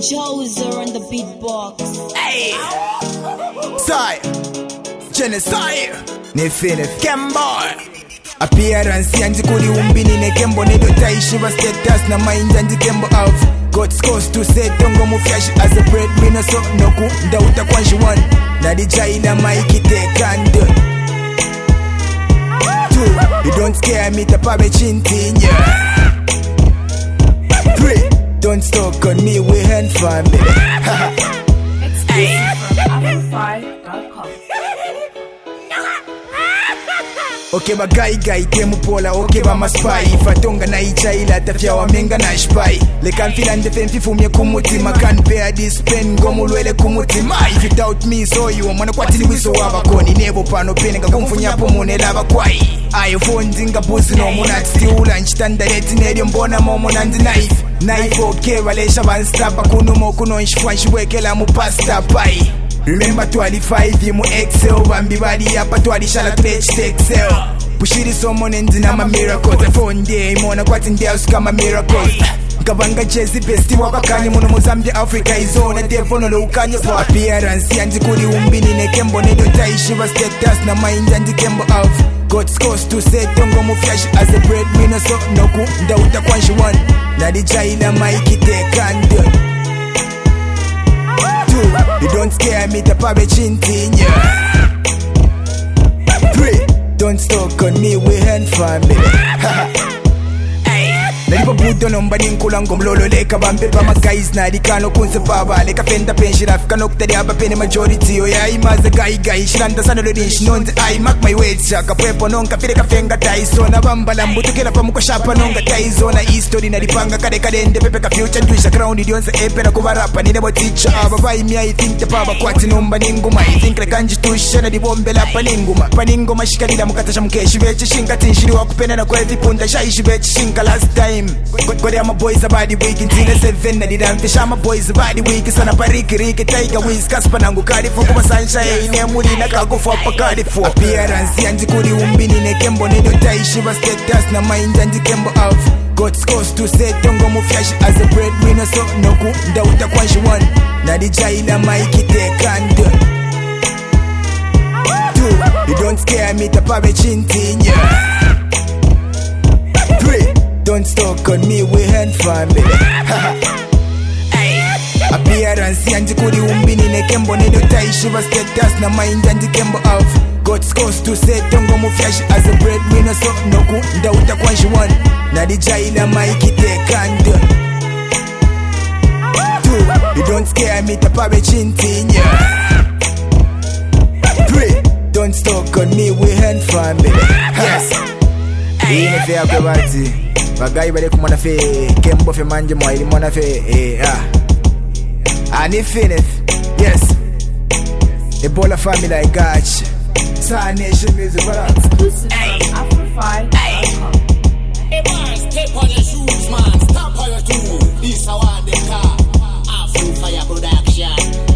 Joser on the beatbox. Hey! Sai! Genocide! Nefine Kemboy! Appearance yanji kuli umbini ne kembo ne dotaishi wa status na mind yanji kembo of God's cause to say tongo mufyash as a breadwinner so noku ndauta kwanshi one na dijaila maiki take and two, you don't scare me tapabe chinti yeah. Three, don't stalk on me we hand family. Exclusive from Afro5.com. Okay ba guy temu pola okay ba maspai fatonga na ichaila tafya wa menga na shpai le kan feel and defend fifumye kumutima can bear this pain ngomulwele kumutima if you doubt me so you mwana kwatili wiso wabakoni nebo pano penga kumfunyapo monela bakwai iPhone zinga buzi no muna stiula nchitanda leti neryo mbona momo nandi knife okay walesha banstapa kunumo kuno nshifwanshi wekela mu pasta pai. Remember 25 mu Excel bambi bali apa twalishala stretch Excel pushiri someone and na miracles phone day mona kwati ndeus kama miracles Kabanga Jesse besti wabakanye muno Mozambique Africa izona telephone lo ukanye for appearance yanji kuli umbini ne kembo ne dotaishi wa status na mind yanji kembo of God's cause to say tongo mu flash as a breadwinner so noku ndauta kwanshi one na dijaila maiki take and you don't scare me tapabe chinti yeah. Three, don't stalk on me we hand family. Nalipo buto nomba ninkulango mlolo leka bambe pa guys na dikano kunse baba leka fenda pension afika noktari aba pene majority o ya imaze guy shilanda sana lo dish nonze I mark my words chaka pepo nonka file ka fenga taiso na bamba lambuto kila pa muko shapa nonga taiso na history na dipanga kade ndende pepe ka future tuisha ground idionse epe na kubarapa ni nebo teacher aba bai mi I think te paba kwati nomba ninguma I think le kanji tusha na dibombe la paninguma shikalila mukatasha mkeshi veche shinka tinshiri wakupena na kwevi punda shaishi veche shinka last time Go my boys about the week until 7 na didn't fish my boys about the week sana pariki tiger wins kaspa nangu kadi fuko sunshine ne muri na kago for pakadi for appearance yanji kuli umbini ne kembo ne dotaishi wa status na mind yanji kembo of God's cause to say tongo mu flash as a breadwinner so noku ndauta kwanshi one na dijaila maiki take and two, you don't scare me tapabe chinti yeah. Three, don't stalk on me we hand family. Appearance yanji kuli umbini ne kembo ne dotaishi wa status na mind yanji kembo of God's cause to say tongo mu flash as a breadwinner so noku ndauta kwanshi one na dijaila maiki take and two, you don't scare me tapabe chinti yeah. Three, don't stalk on me we hand family. Yes. Ine fe akwebati Bagai bale kumona fe Kembo fe manje mwaili mwana fe Ani finith yes Ebola family I got you Star Nation music what up Exclusive from Afro5.com. Hey man, step on your shoes man. Stop on your toes. This is how I car Afro Fire Production.